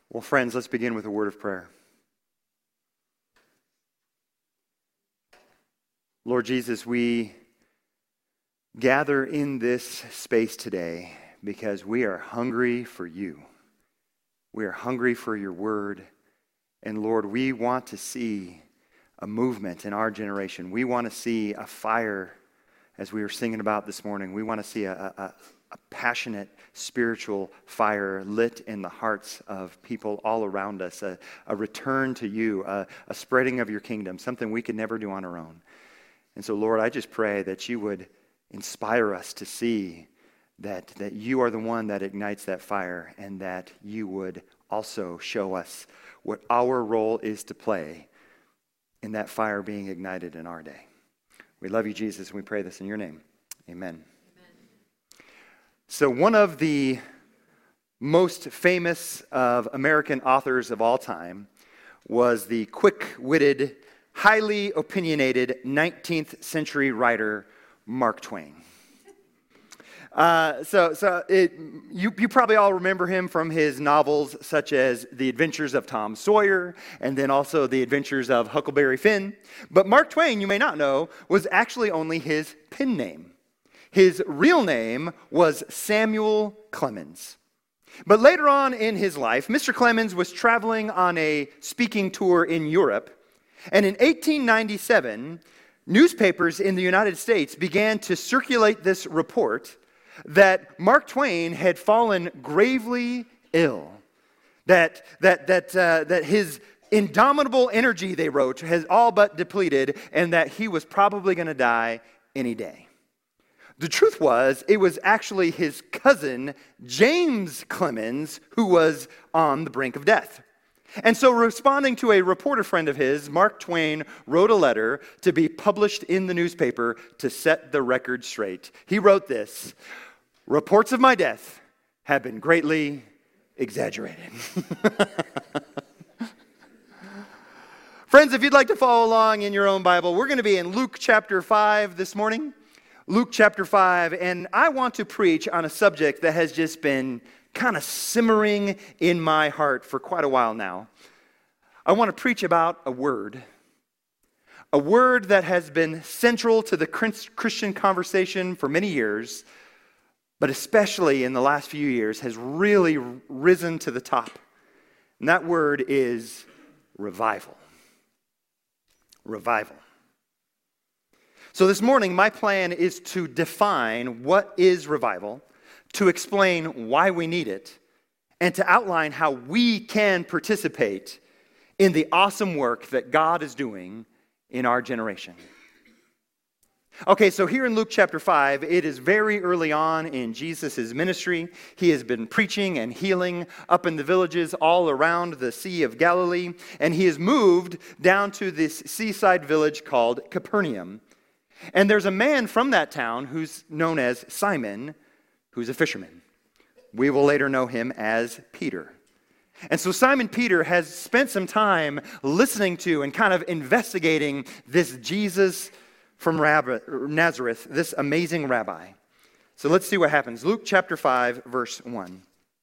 Well, friends, let's begin with a word of prayer. Lord Jesus, we gather in this space today because we are hungry for you. We are hungry for your word. And Lord, we want to see a movement in our generation. We want to see a fire, as we were singing about this morning. We want to see a passionate spiritual fire lit in the hearts of people all around us, a return to you, a spreading of your kingdom, something we could never do on our own. And so, Lord, I just pray that you would inspire us to see that you are the one that ignites that fire, and that you would also show us what our role is to play in that fire being ignited in our day. We love you, Jesus, and we pray this in your name. Amen. So one of the most famous of American authors of all time was the quick-witted, highly opinionated 19th century writer Mark Twain. You probably all remember him from his novels such as The Adventures of Tom Sawyer and then also The Adventures of Huckleberry Finn. But Mark Twain, you may not know, was actually only his pen name. His real name was Samuel Clemens. But later on in his life, Mr. Clemens was traveling on a speaking tour in Europe. And in 1897, newspapers in the United States began to circulate this report that Mark Twain had fallen gravely ill. That his indomitable energy, they wrote, has all but depleted, and that he was probably going to die any day. The truth was, it was actually his cousin, James Clemens, who was on the brink of death. And so, responding to a reporter friend of his, Mark Twain wrote a letter to be published in the newspaper to set the record straight. He wrote this: "Reports of my death have been greatly exaggerated." Friends, if you'd like to follow along in your own Bible, we're going to be in Luke chapter 5 this morning. Luke chapter 5, and I want to preach on a subject that has just been kind of simmering in my heart for quite a while now. I want to preach about a word that has been central to the Christian conversation for many years, but especially in the last few years has really risen to the top. And that word is revival. Revival. So this morning, my plan is to define what is revival, to explain why we need it, and to outline how we can participate in the awesome work that God is doing in our generation. Okay, so here in Luke chapter 5, it is very early on in Jesus' ministry. He has been preaching and healing up in the villages all around the Sea of Galilee, and he has moved down to this seaside village called Capernaum. And there's a man from that town who's known as Simon, who's a fisherman. We will later know him as Peter. And so Simon Peter has spent some time listening to and kind of investigating this Jesus from Nazareth, this amazing rabbi. So let's see what happens. Luke chapter 5, verse 1.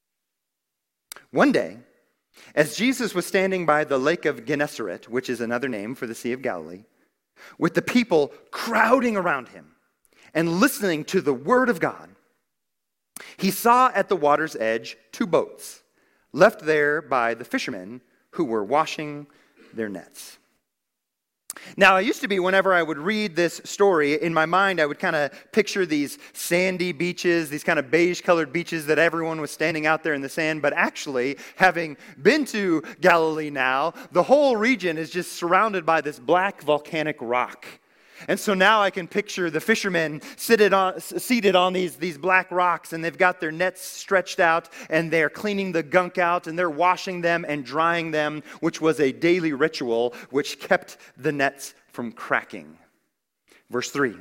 One day, as Jesus was standing by the lake of Gennesaret, which is another name for the Sea of Galilee, with the people crowding around him and listening to the word of God, he saw at the water's edge 2 boats left there by the fishermen who were washing their nets. Now, it used to be whenever I would read this story, in my mind I would kind of picture these sandy beaches, these kind of beige-colored beaches that everyone was standing out there in the sand. But actually, having been to Galilee now, the whole region is just surrounded by this black volcanic rock. And so now I can picture the fishermen seated on these black rocks, and they've got their nets stretched out, and they're cleaning the gunk out, and they're washing them and drying them, which was a daily ritual which kept the nets from cracking. Verse 3.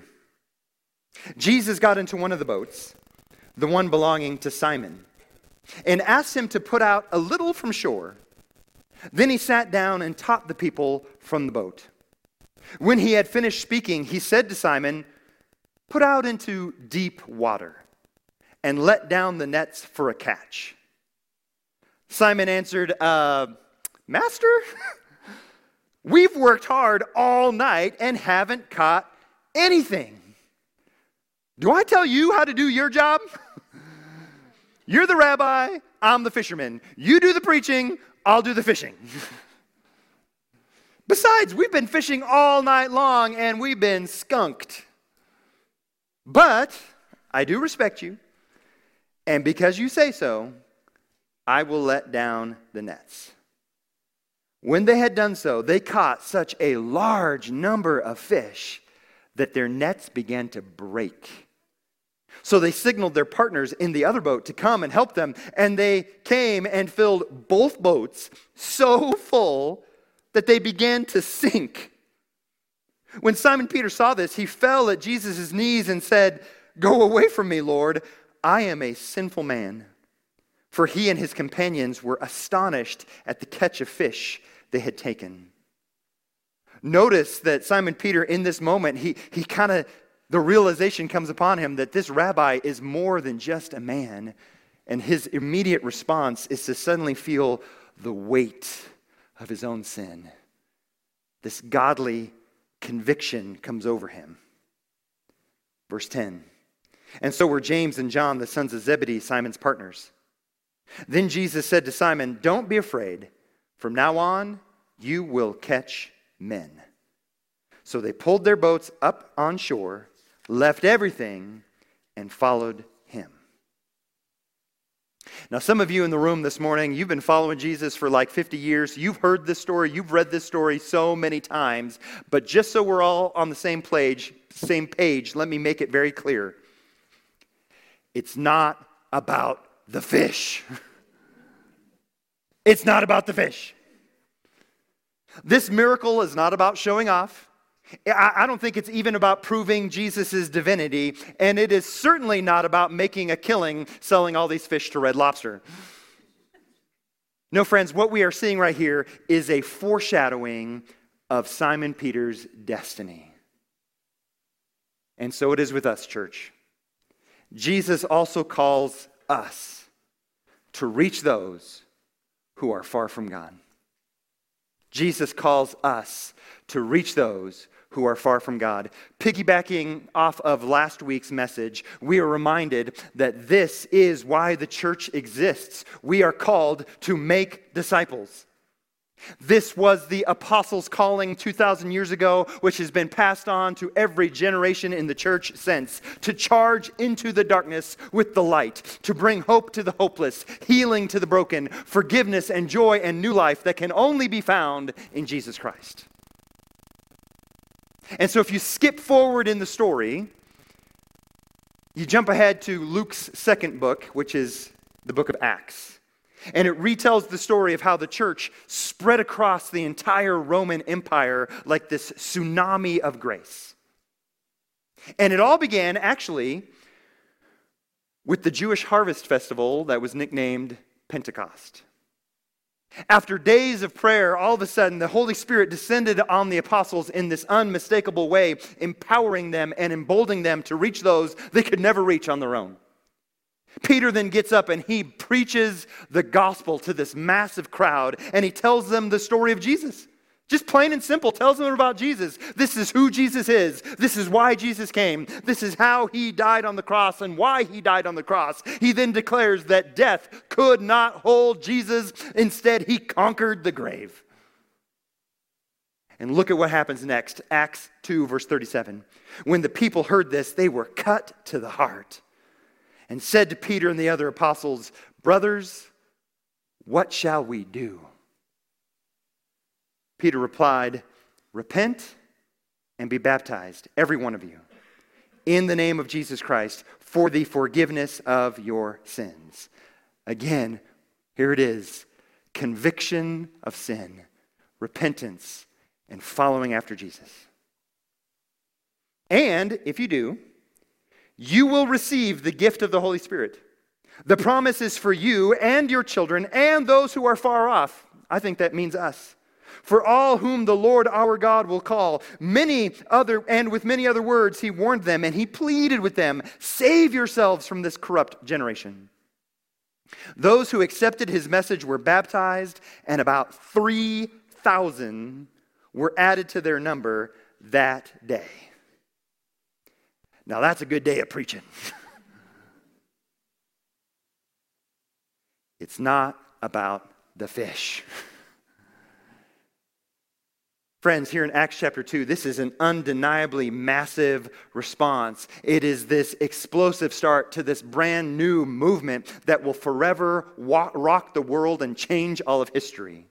Jesus got into one of the boats, the one belonging to Simon, and asked him to put out a little from shore. Then he sat down and taught the people from the boat. When he had finished speaking, he said to Simon, "Put out into deep water and let down the nets for a catch." Simon answered, Master, we've worked hard all night and haven't caught anything. Do I tell you how to do your job? You're the rabbi, I'm the fisherman. You do the preaching, I'll do the fishing. Besides, we've been fishing all night long and we've been skunked. But I do respect you, and because you say so, I will let down the nets. When they had done so, they caught such a large number of fish that their nets began to break. So they signaled their partners in the other boat to come and help them, and they came and filled both boats so full that they began to sink. When Simon Peter saw this, he fell at Jesus' knees and said, "Go away from me, Lord. I am a sinful man." For he and his companions were astonished at the catch of fish they had taken. Notice that Simon Peter, in this moment, the realization comes upon him that this rabbi is more than just a man. And his immediate response is to suddenly feel the weight of his own sin. This godly conviction comes over him. Verse 10. And so were James and John, the sons of Zebedee, Simon's partners. Then Jesus said to Simon, "Don't be afraid. From now on, you will catch men." So they pulled their boats up on shore, left everything, and followed him. Now, some of you in the room this morning, you've been following Jesus for like 50 years. You've heard this story. You've read this story so many times. But just so we're all on the same page, let me make it very clear. It's not about the fish. It's not about the fish. This miracle is not about showing off. I don't think it's even about proving Jesus' divinity, and it is certainly not about making a killing selling all these fish to Red Lobster. No, friends, what we are seeing right here is a foreshadowing of Simon Peter's destiny. And so it is with us, church. Jesus also calls us to reach those who are far from God. Jesus calls us to reach those who are far from God. Piggybacking off of last week's message, we are reminded that this is why the church exists. We are called to make disciples. This was the apostles' calling 2,000 years ago, which has been passed on to every generation in the church since, to charge into the darkness with the light, to bring hope to the hopeless, healing to the broken, forgiveness and joy and new life that can only be found in Jesus Christ. And so if you skip forward in the story, you jump ahead to Luke's second book, which is the book of Acts. And it retells the story of how the church spread across the entire Roman Empire like this tsunami of grace. And it all began, actually, with the Jewish harvest festival that was nicknamed Pentecost. After days of prayer, all of a sudden, the Holy Spirit descended on the apostles in this unmistakable way, empowering them and emboldening them to reach those they could never reach on their own. Peter then gets up and he preaches the gospel to this massive crowd, and he tells them the story of Jesus. Just plain and simple, tells them about Jesus. This is who Jesus is. This is why Jesus came. This is how he died on the cross and why he died on the cross. He then declares that death could not hold Jesus. Instead, he conquered the grave. And look at what happens next. Acts 2, verse 37. When the people heard this, they were cut to the heart and said to Peter and the other apostles, "Brothers, what shall we do?" Peter replied, "Repent and be baptized, every one of you, in the name of Jesus Christ, for the forgiveness of your sins." Again, here it is, conviction of sin, repentance, and following after Jesus. And if you do, you will receive the gift of the Holy Spirit. The promise is for you and your children and those who are far off. I think that means us. For all whom the Lord our God will call. With many other words, he warned them and he pleaded with them, "Save yourselves from this corrupt generation." Those who accepted his message were baptized, and about 3,000 were added to their number that day. Now that's a good day of preaching. It's not about the fish. Friends, here in Acts chapter 2, this is an undeniably massive response. It is this explosive start to this brand new movement that will forever rock the world and change all of history.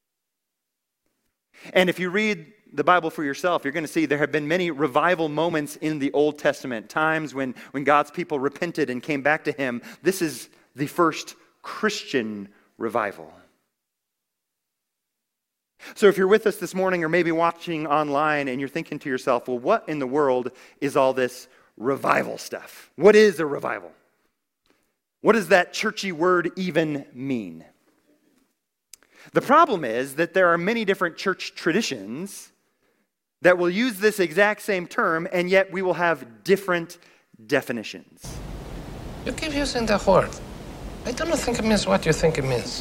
And if you read the Bible for yourself, you're going to see there have been many revival moments in the Old Testament, times when God's people repented and came back to him. This is the first Christian revival. So if you're with us this morning or maybe watching online and you're thinking to yourself, well, what in the world is all this revival stuff? What is a revival? What does that churchy word even mean? The problem is that there are many different church traditions that will use this exact same term, and yet we will have different definitions. You keep using the word. I don't think it means what you think it means.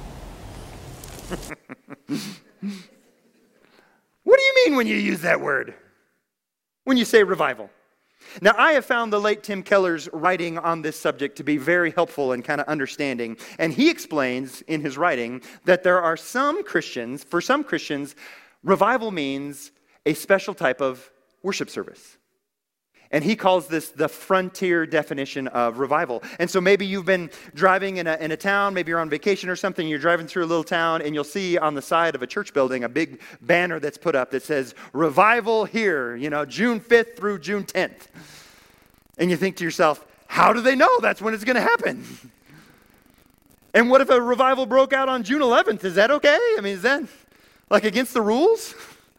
What do you mean when you use that word? When you say revival? Now, I have found the late Tim Keller's writing on this subject to be very helpful and kind of understanding. And he explains in his writing that there are for some Christians, revival means a special type of worship service. And he calls this the frontier definition of revival. And so maybe you've been driving in a town, maybe you're on vacation or something, you're driving through a little town, and you'll see on the side of a church building a big banner that's put up that says, revival here, June 5th through June 10th. And you think to yourself, how do they know that's when it's going to happen? And what if a revival broke out on June 11th? Is that okay? Is that like against the rules?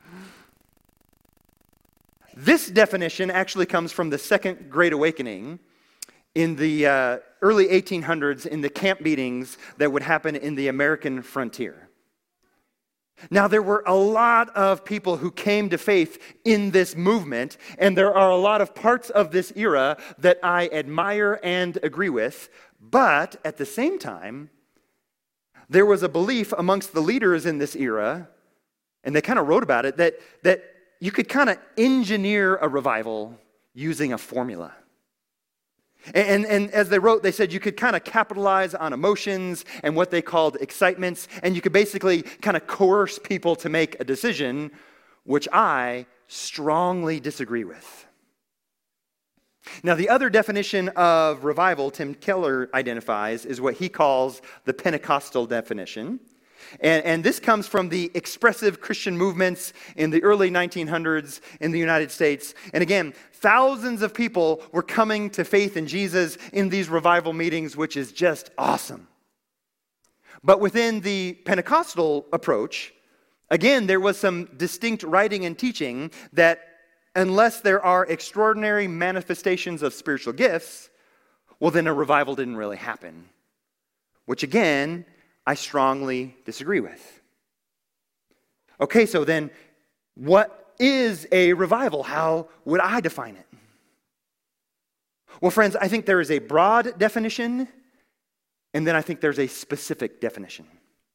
This definition actually comes from the Second Great Awakening in the early 1800s in the camp meetings that would happen in the American frontier. Now, there were a lot of people who came to faith in this movement, and there are a lot of parts of this era that I admire and agree with, but at the same time, there was a belief amongst the leaders in this era, and they kind of wrote about it, that you could kind of engineer a revival using a formula. And as they wrote, they said you could kind of capitalize on emotions and what they called excitements, and you could basically kind of coerce people to make a decision, which I strongly disagree with. Now, the other definition of revival Tim Keller identifies is what he calls the Pentecostal definition. And this comes from the expressive Christian movements in the early 1900s in the United States. And again, thousands of people were coming to faith in Jesus in these revival meetings, which is just awesome. But within the Pentecostal approach, again, there was some distinct writing and teaching that unless there are extraordinary manifestations of spiritual gifts, well, then a revival didn't really happen. Which again, I strongly disagree with. Okay, so then what is a revival? How would I define it? Well, friends, I think there is a broad definition, and then I think there's a specific definition.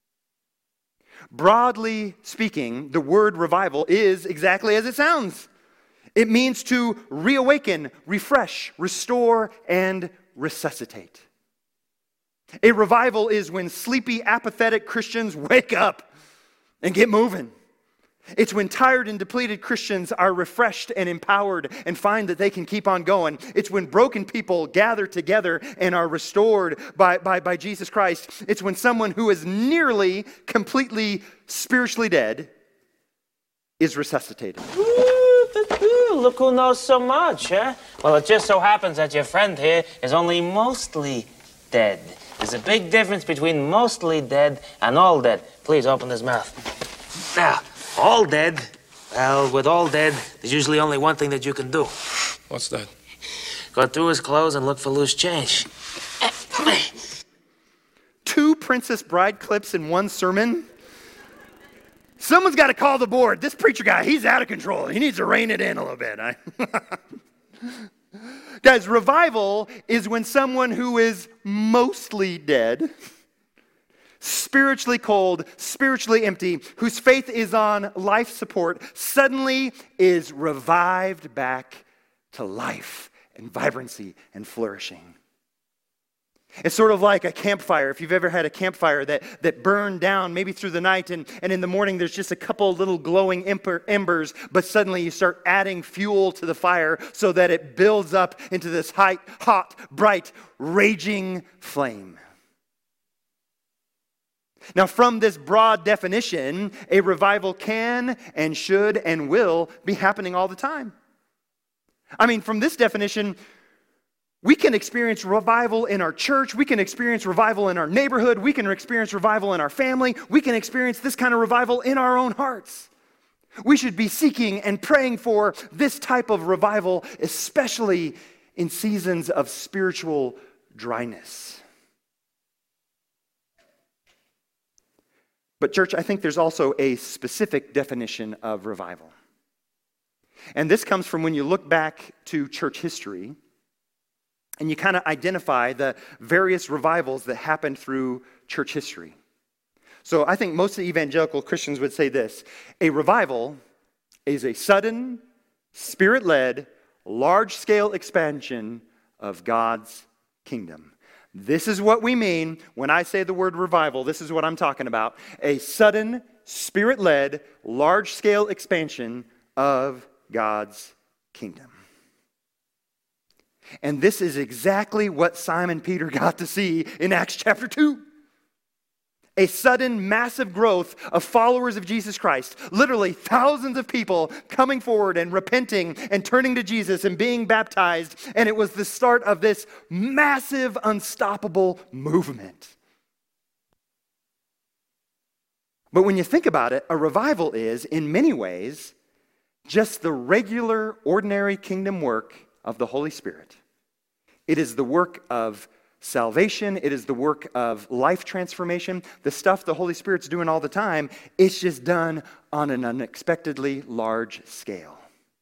Broadly speaking, the word revival is exactly as it sounds. It means to reawaken, refresh, restore, and resuscitate. A revival is when sleepy, apathetic Christians wake up and get moving. It's when tired and depleted Christians are refreshed and empowered and find that they can keep on going. It's when broken people gather together and are restored by Jesus Christ. It's when someone who is nearly completely spiritually dead is resuscitated. Look who knows so much, huh? Well, it just so happens that your friend here is only mostly dead. There's a big difference between mostly dead and all dead. Please open his mouth. Now, all dead. Well, with all dead, there's usually only one thing that you can do. What's that? Go through his clothes and look for loose change. 2 Princess Bride clips in one sermon? Someone's got to call the board. This preacher guy, he's out of control. He needs to rein it in a little bit. Guys, revival is when someone who is mostly dead, spiritually cold, spiritually empty, whose faith is on life support, suddenly is revived back to life and vibrancy and flourishing. It's sort of like a campfire. If you've ever had a campfire that burned down maybe through the night and in the morning there's just a couple little glowing embers, but suddenly you start adding fuel to the fire so that it builds up into this hot, bright, raging flame. Now, from this broad definition, a revival can and should and will be happening all the time. I mean, from this definition, we can experience revival in our church. We can experience revival in our neighborhood. We can experience revival in our family. We can experience this kind of revival in our own hearts. We should be seeking and praying for this type of revival, especially in seasons of spiritual dryness. But church, I think there's also a specific definition of revival. And this comes from when you look back to church history and you kind of identify the various revivals that happened through church history. So I think most of the evangelical Christians would say this: a revival is a sudden, spirit-led, large-scale expansion of God's kingdom. This is what we mean when I say the word revival. This is what I'm talking about. A sudden, spirit-led, large-scale expansion of God's kingdom. And this is exactly what Simon Peter got to see in Acts chapter 2. A sudden, massive growth of followers of Jesus Christ. Literally thousands of people coming forward and repenting and turning to Jesus and being baptized. And it was the start of this massive, unstoppable movement. But when you think about it, a revival is, in many ways, just the regular, ordinary kingdom work of the Holy Spirit. It is the work of salvation. It is the work of life transformation. The stuff the Holy Spirit's doing all the time, it's just done on an unexpectedly large scale.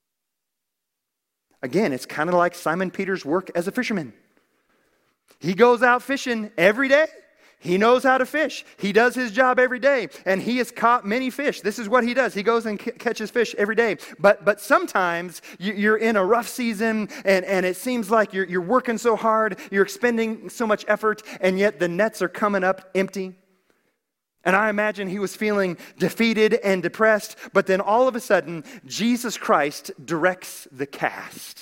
Again, it's kind of like Simon Peter's work as a fisherman. He goes out fishing every day. He knows how to fish. He does his job every day, and he has caught many fish. This is what he does. He goes and catches fish every day. But sometimes you're in a rough season, and it seems like you're working so hard, you're expending so much effort, and yet the nets are coming up empty. And I imagine he was feeling defeated and depressed, but then all of a sudden, Jesus Christ directs the cast.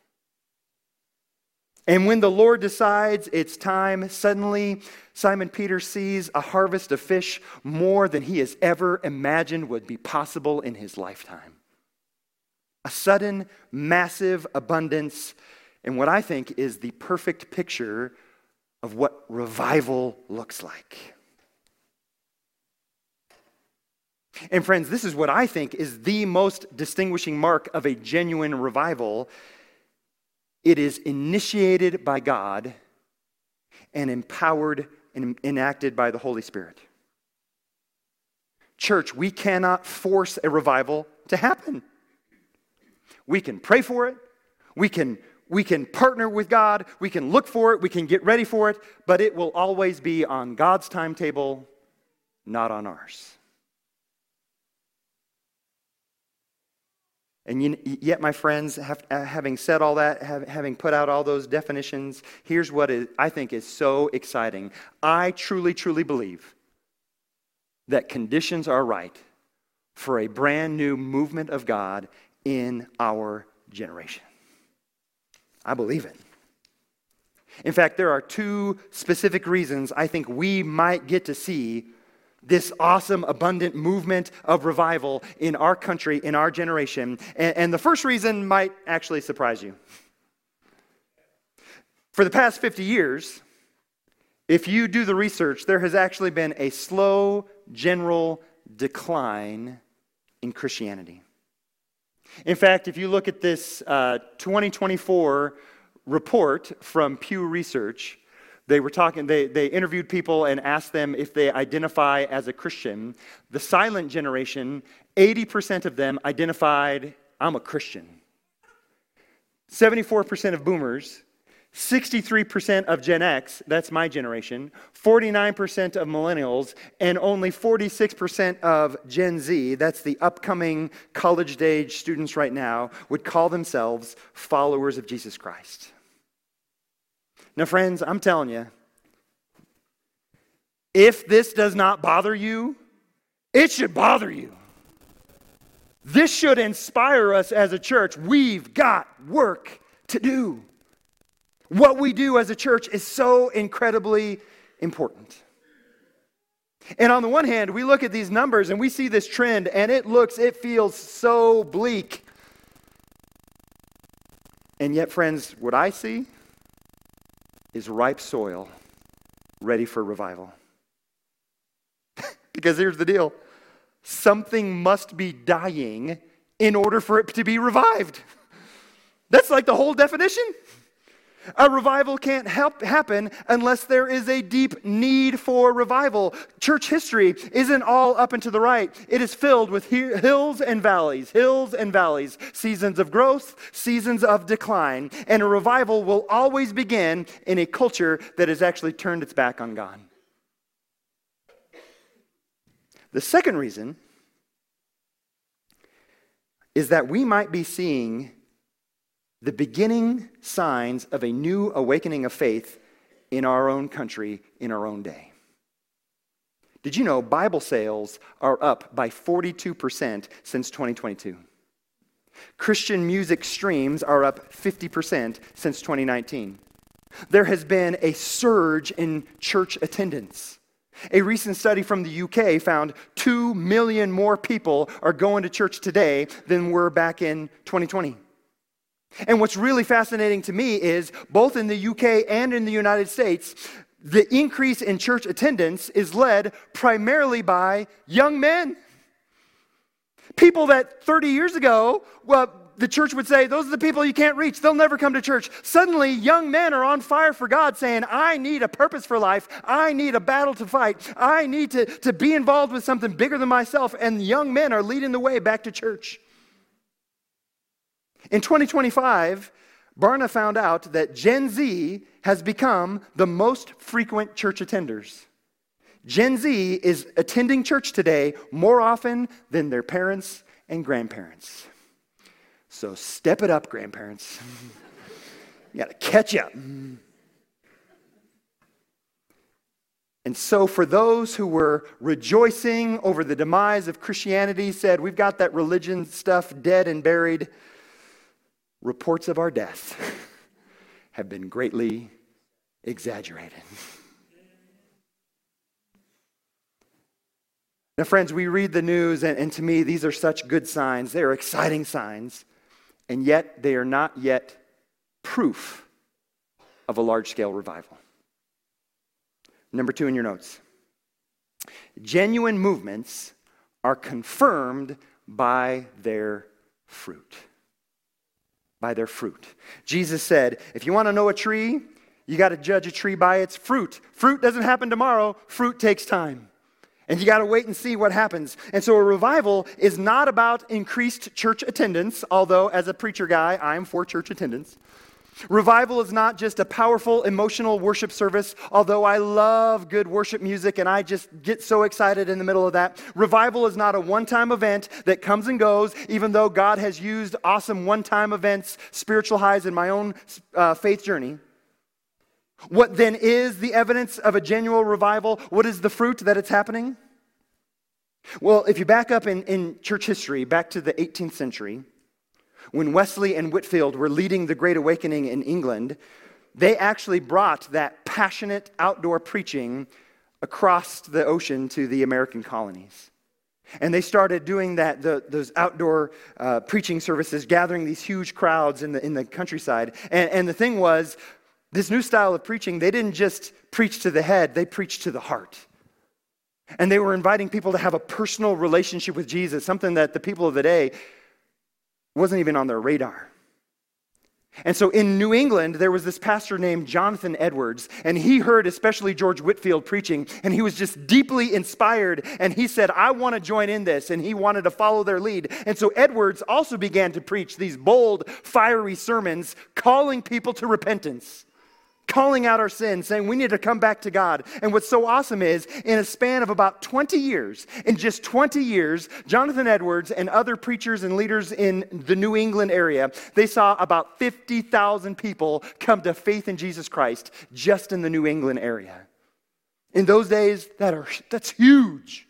And when the Lord decides it's time, suddenly Simon Peter sees a harvest of fish more than he has ever imagined would be possible in his lifetime. A sudden, massive abundance, and what I think is the perfect picture of what revival looks like. And friends, this is what I think is the most distinguishing mark of a genuine revival. It is initiated by God and empowered and enacted by the Holy Spirit. Church, we cannot force a revival to happen. We can pray for it. We can partner with God. We can look for it. We can get ready for it. But it will always be on God's timetable, not on ours. And yet, my friends, having said all that, having put out all those definitions, here's what I think is so exciting. I truly, truly believe that conditions are right for a brand new movement of God in our generation. I believe it. In fact, there are two specific reasons I think we might get to see this awesome, abundant movement of revival in our country, in our generation. And the first reason might actually surprise you. For the past 50 years, if you do the research, there has actually been a slow, general decline in Christianity. In fact, if you look at this 2024 report from Pew Research, they interviewed people and asked them if they identify as a Christian. The silent generation, 80% of them identified, I'm a Christian. 74% of boomers, 63% of Gen X, that's my generation, 49% of millennials, and only 46% of Gen Z, that's the upcoming college-age students right now, would call themselves followers of Jesus Christ. Now, friends, I'm telling you, if this does not bother you, it should bother you. This should inspire us as a church. We've got work to do. What we do as a church is so incredibly important. And on the one hand, we look at these numbers and we see this trend and it feels so bleak. And yet, friends, what I see is ripe soil ready for revival. Because here's the deal. Something must be dying in order for it to be revived. That's like the whole definition. A revival can't happen unless there is a deep need for revival. Church history isn't all up and to the right. It is filled with hills and valleys, seasons of growth, seasons of decline. And a revival will always begin in a culture that has actually turned its back on God. The second reason is that we might be seeing the beginning signs of a new awakening of faith in our own country, in our own day. Did you know Bible sales are up by 42% since 2022? Christian music streams are up 50% since 2019. There has been a surge in church attendance. A recent study from the UK found 2 million more people are going to church today than were back in 2020. And what's really fascinating to me is both in the UK and in the United States, the increase in church attendance is led primarily by young men. People that 30 years ago, the church would say, those are the people you can't reach. They'll never come to church. Suddenly, young men are on fire for God saying, I need a purpose for life. I need a battle to fight. I need to be involved with something bigger than myself. And young men are leading the way back to church. In 2025, Barna found out that Gen Z has become the most frequent church attenders. Gen Z is attending church today more often than their parents and grandparents. So step it up, grandparents. You got to catch up. And so for those who were rejoicing over the demise of Christianity, said, we've got that religion stuff dead and buried, reports of our death have been greatly exaggerated. Now, friends, we read the news, and to me, these are such good signs. They are exciting signs, and yet they are not yet proof of a large-scale revival. Number 2 in your notes. Genuine movements are confirmed by their fruit. By their fruit. Jesus said, if you want to know a tree, you got to judge a tree by its fruit. Fruit doesn't happen tomorrow. Fruit takes time. And you got to wait and see what happens. And so a revival is not about increased church attendance, although as a preacher guy, I'm for church attendance. Revival is not just a powerful, emotional worship service, although I love good worship music and I just get so excited in the middle of that. Revival is not a one-time event that comes and goes, even though God has used awesome one-time events, spiritual highs in my own faith journey. What then is the evidence of a genuine revival? What is the fruit that it's happening? Well, if you back up in church history, back to the 18th century, when Wesley and Whitefield were leading the Great Awakening in England, they actually brought that passionate outdoor preaching across the ocean to the American colonies. And they started doing that, those outdoor preaching services, gathering these huge crowds in the countryside. And the thing was, this new style of preaching, they didn't just preach to the head, they preached to the heart. And they were inviting people to have a personal relationship with Jesus, something that the people of the day wasn't even on their radar. And so in New England, there was this pastor named Jonathan Edwards, and he heard especially George Whitefield preaching, and he was just deeply inspired, and he said, I want to join in this, and he wanted to follow their lead. And so Edwards also began to preach these bold, fiery sermons, calling people to repentance, calling out our sins, saying we need to come back to God. And what's so awesome is, in a span of about 20 years, in just 20 years, Jonathan Edwards and other preachers and leaders in the New England area, they saw about 50,000 people come to faith in Jesus Christ just in the New England area. In those days, that's huge.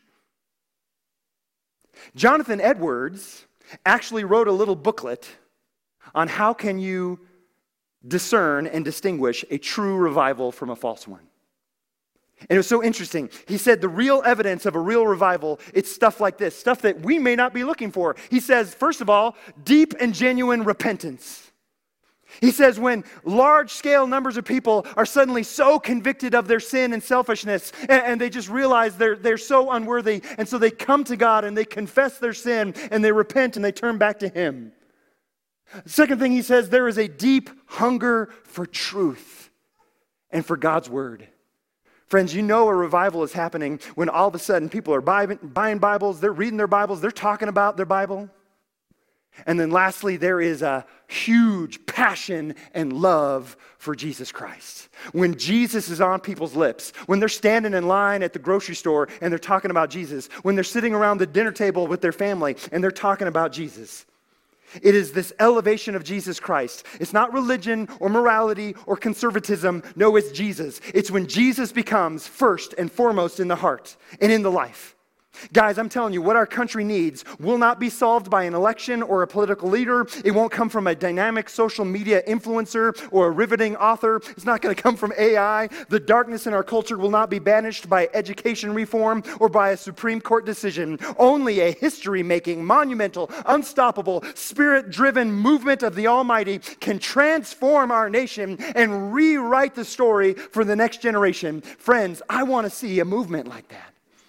Jonathan Edwards actually wrote a little booklet on how can you discern and distinguish a true revival from a false one. And it was so interesting. He said the real evidence of a real revival, it's stuff like this, stuff that we may not be looking for. He says, first of all, deep and genuine repentance. He says when large-scale numbers of people are suddenly so convicted of their sin and selfishness, and they just realize they're so unworthy, and so they come to God and they confess their sin, and they repent and they turn back to Him. The second thing he says, there is a deep hunger for truth and for God's word. Friends, you know a revival is happening when all of a sudden people are buying Bibles, they're reading their Bibles, they're talking about their Bible. And then lastly, there is a huge passion and love for Jesus Christ. When Jesus is on people's lips, when they're standing in line at the grocery store and they're talking about Jesus, when they're sitting around the dinner table with their family and they're talking about Jesus. It is this elevation of Jesus Christ. It's not religion or morality or conservatism. No, it's Jesus. It's when Jesus becomes first and foremost in the heart and in the life. Guys, I'm telling you, what our country needs will not be solved by an election or a political leader. It won't come from a dynamic social media influencer or a riveting author. It's not going to come from AI. The darkness in our culture will not be banished by education reform or by a Supreme Court decision. Only a history-making, monumental, unstoppable, spirit-driven movement of the Almighty can transform our nation and rewrite the story for the next generation. Friends, I want to see a movement like that.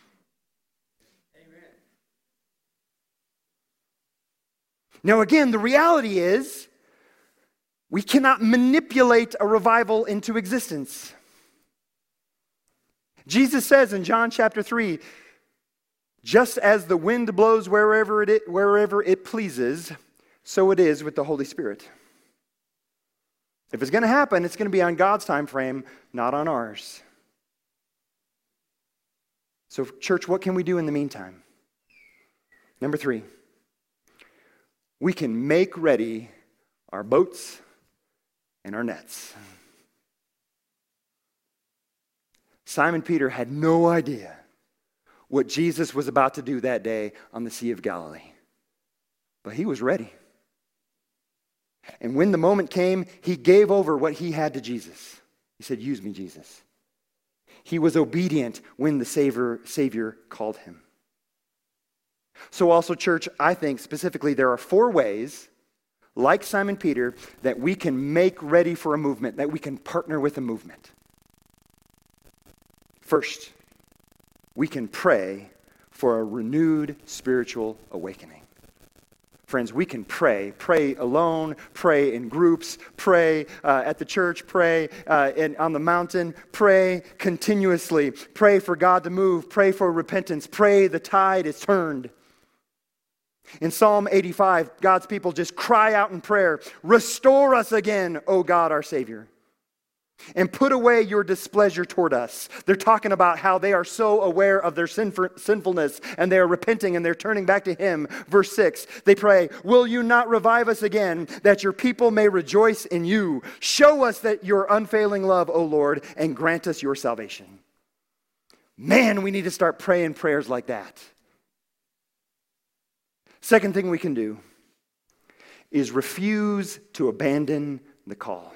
Now again, the reality is we cannot manipulate a revival into existence. Jesus says in John chapter 3, just as the wind blows wherever it pleases, so it is with the Holy Spirit. If it's going to happen, it's going to be on God's time frame, not on ours. So church, what can we do in the meantime? Number 3. We can make ready our boats and our nets. Simon Peter had no idea what Jesus was about to do that day on the Sea of Galilee. But he was ready. And when the moment came, he gave over what he had to Jesus. He said, use me, Jesus. He was obedient when the Savior called him. So also, church, I think specifically there are 4 ways, like Simon Peter, that we can make ready for a movement, that we can partner with a movement. First, we can pray for a renewed spiritual awakening. Friends, we can pray alone, pray in groups, pray at the church, pray on the mountain, pray continuously, pray for God to move, pray for repentance, pray the tide is turned. In Psalm 85, God's people just cry out in prayer, restore us again, O God, our Savior, and put away your displeasure toward us. They're talking about how they are so aware of their sinfulness, and they are repenting, and they're turning back to Him. Verse 6, they pray, will you not revive us again, that your people may rejoice in you? Show us that your unfailing love, O Lord, and grant us your salvation. Man, we need to start praying prayers like that. Second thing we can do is refuse to abandon the call.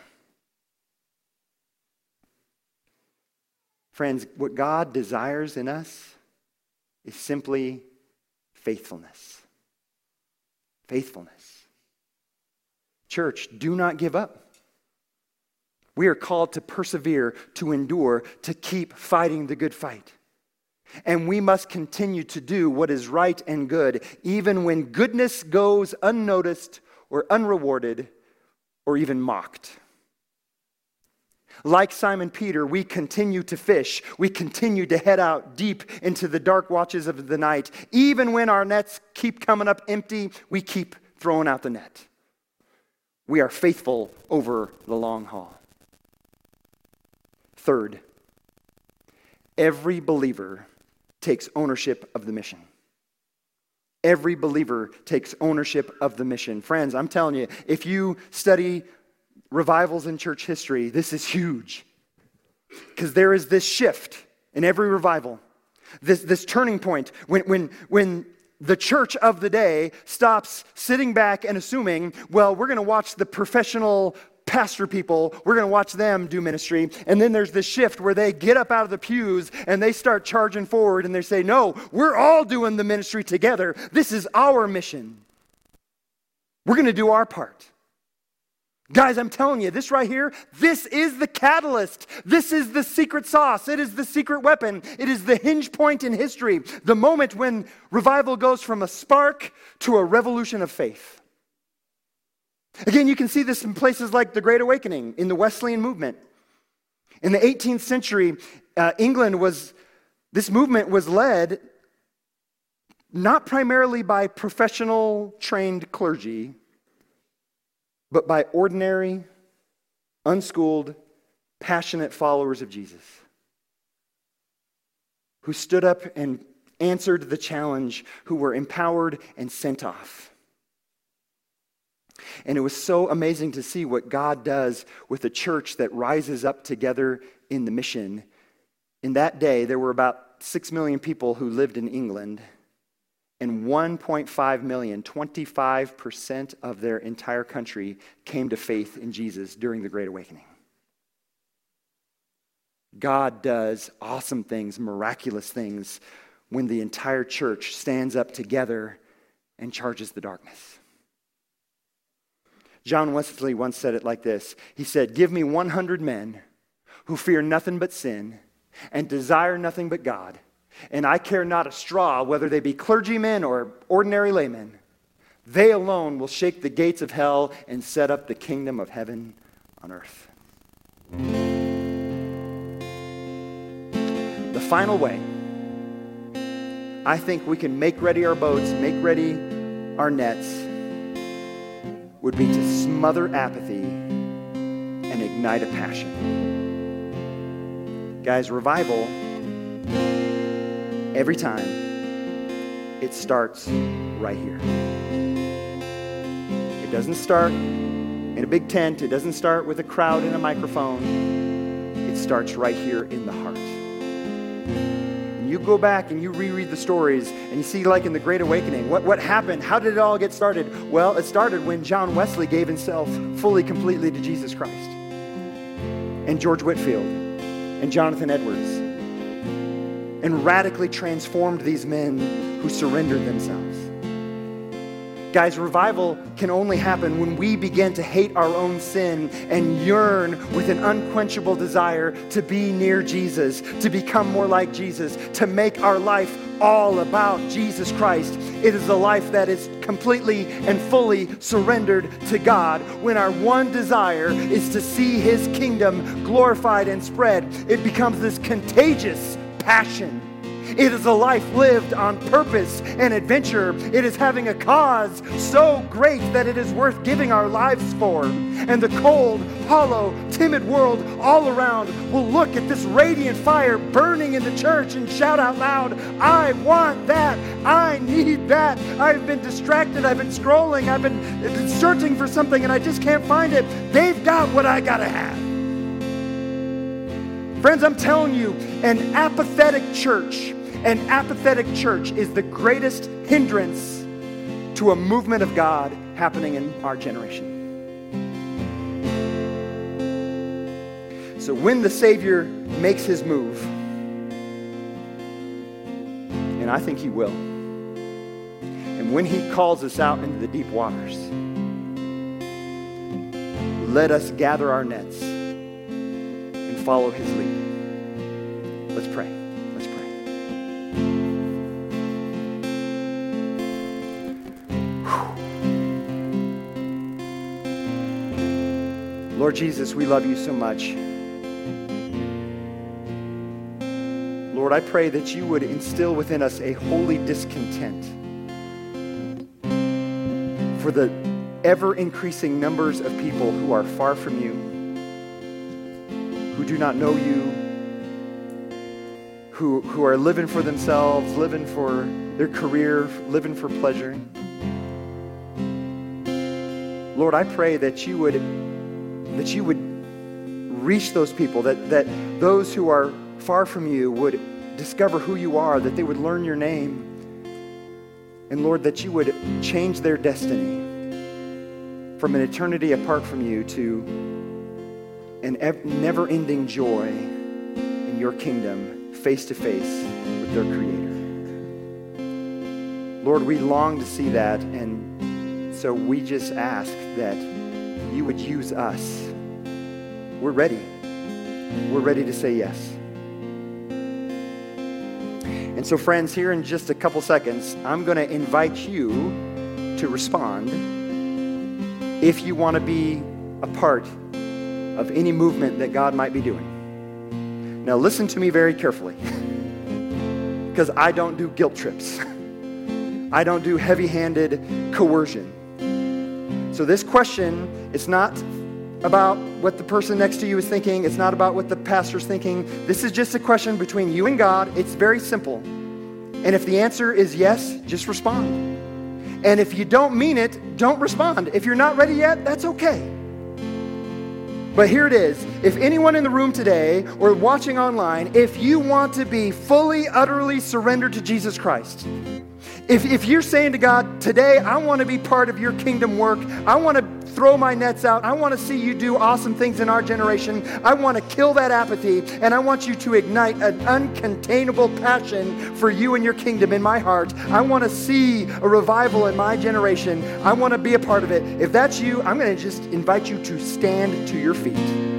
Friends, what God desires in us is simply faithfulness. Faithfulness. Church, do not give up. We are called to persevere, to endure, to keep fighting the good fight. And we must continue to do what is right and good, even when goodness goes unnoticed or unrewarded, or even mocked. Like Simon Peter, we continue to fish. We continue to head out deep into the dark watches of the night. Even when our nets keep coming up empty, we keep throwing out the net. We are faithful over the long haul. Third, every believer takes ownership of the mission. Every believer takes ownership of the mission. Friends, I'm telling you, if you study revivals in church history, this is huge. Because there is this shift in every revival, this turning point when the church of the day stops sitting back and assuming, well, we're going to watch the professional pastor people, we're going to watch them do ministry. And then there's this shift where they get up out of the pews and they start charging forward and they say, no, we're all doing the ministry together. This is our mission. We're going to do our part. Guys, I'm telling you, this right here, this is the catalyst. This is the secret sauce. It is the secret weapon. It is the hinge point in history. The moment when revival goes from a spark to a revolution of faith. Again, you can see this in places like the Great Awakening, in the Wesleyan movement. In the 18th century, this movement was led not primarily by professional trained clergy, but by ordinary, unschooled, passionate followers of Jesus who stood up and answered the challenge, who were empowered and sent off. And it was so amazing to see what God does with a church that rises up together in the mission. In that day, there were about 6 million people who lived in England, and 1.5 million, 25% of their entire country, came to faith in Jesus during the Great Awakening. God does awesome things, miraculous things, when the entire church stands up together and charges the darkness. John Wesley once said it like this. He said, "Give me 100 men who fear nothing but sin and desire nothing but God, and I care not a straw whether they be clergymen or ordinary laymen. They alone will shake the gates of hell and set up the kingdom of heaven on earth." The final way I think we can make ready our boats, make ready our nets, would be to smother apathy and ignite a passion. Guys, revival, every time, it starts right here. It doesn't start in a big tent. It doesn't start with a crowd and a microphone. It starts right here in the heart. And you go back and you reread the stories and you see, like in the Great Awakening, what happened? How did it all get started? Well, it started when John Wesley gave himself fully, completely to Jesus Christ. And George Whitefield and Jonathan Edwards. And radically transformed these men who surrendered themselves. Guys, revival can only happen when we begin to hate our own sin and yearn with an unquenchable desire to be near Jesus, to become more like Jesus, to make our life all about Jesus Christ. It is a life that is completely and fully surrendered to God. When our one desire is to see His kingdom glorified and spread, it becomes this contagious passion. It is a life lived on purpose and adventure. It is having a cause so great that it is worth giving our lives for. And the cold, hollow, timid world all around will look at this radiant fire burning in the church and shout out loud, "I want that. I need that. I've been distracted. I've been scrolling. I've been searching for something and I just can't find it. They've got what I gotta have." Friends, I'm telling you, an apathetic church is the greatest hindrance to a movement of God happening in our generation. So when the Savior makes His move, and I think He will, and when He calls us out into the deep waters, let us gather our nets and follow His lead. Let's pray. Let's pray. Lord Jesus, we love you so much. Lord, I pray that you would instill within us a holy discontent for the ever-increasing numbers of people who are far from you, who do not know you, who are living for themselves, living for their career, living for pleasure. Lord, I pray that you would reach those people, that those who are far from you would discover who you are, that they would learn your name. And Lord, that you would change their destiny from an eternity apart from you to an never-ending joy in your kingdom, face to face with their Creator. Lord, we long to see that, and so we just ask that you would use us. We're ready. We're ready to say yes. And so, friends, here in just a couple seconds, I'm going to invite you to respond if you want to be a part of any movement that God might be doing. Now, listen to me very carefully, because I don't do guilt trips. I don't do heavy-handed coercion. So this question, it's not about what the person next to you is thinking. It's not about what the pastor's thinking. This is just a question between you and God. It's very simple. And if the answer is yes, just respond. And if you don't mean it, don't respond. If you're not ready yet, that's okay. But here it is. If anyone in the room today or watching online, if you want to be fully, utterly surrendered to Jesus Christ, if you're saying to God, today I want to be part of your kingdom work, I want to throw my nets out, I want to see you do awesome things in our generation, I want to kill that apathy, and I want you to ignite an uncontainable passion for you and your kingdom in my heart. I want to see a revival in my generation. I want to be a part of it. If that's you, I'm going to just invite you to stand to your feet.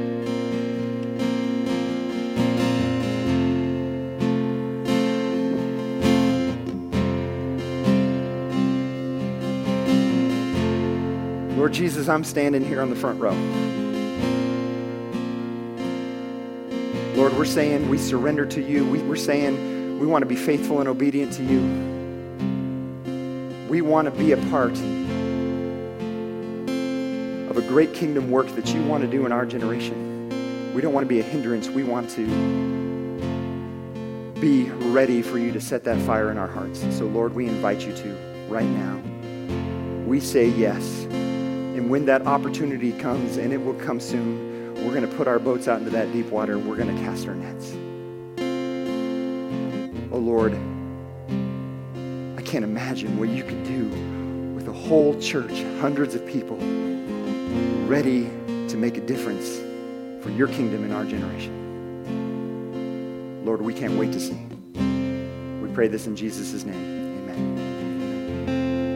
Lord Jesus, I'm standing here on the front row. Lord, we're saying we surrender to you. We're saying we want to be faithful and obedient to you. We want to be a part of a great kingdom work that you want to do in our generation. We don't want to be a hindrance. We want to be ready for you to set that fire in our hearts. So, Lord, we invite you to right now. We say yes. And when that opportunity comes, and it will come soon, we're going to put our boats out into that deep water and we're going to cast our nets. Oh Lord, I can't imagine what you could do with a whole church, hundreds of people, ready to make a difference for your kingdom in our generation. Lord, we can't wait to see. We pray this in Jesus' name.